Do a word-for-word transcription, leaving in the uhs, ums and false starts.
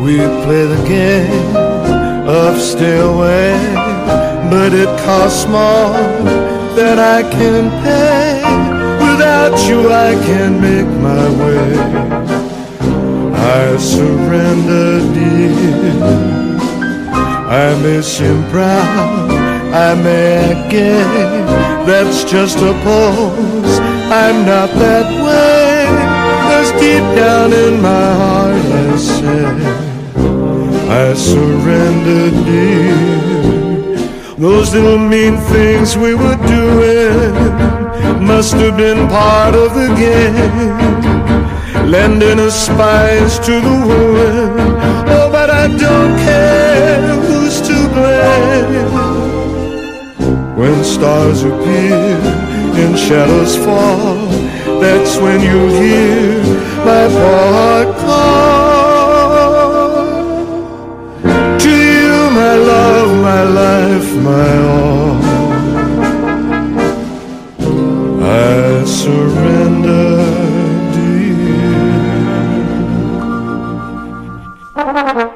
We play the game of stay away, but it costs more than I can pay. Without you I can't make my way. I surrender, dear. I may seem proud, I may act gay, that's just a pose, I'm not that way. 'Cause deep down in my heart I say, I surrender, dear. Those little mean things we were doing must have been part of the game, lending a spice to the wound. Oh, but I don't care who's to blame. When stars appear and shadows fall, that's when you hear my poor heart call. To you, my love, my life, my all, I surrender, dear.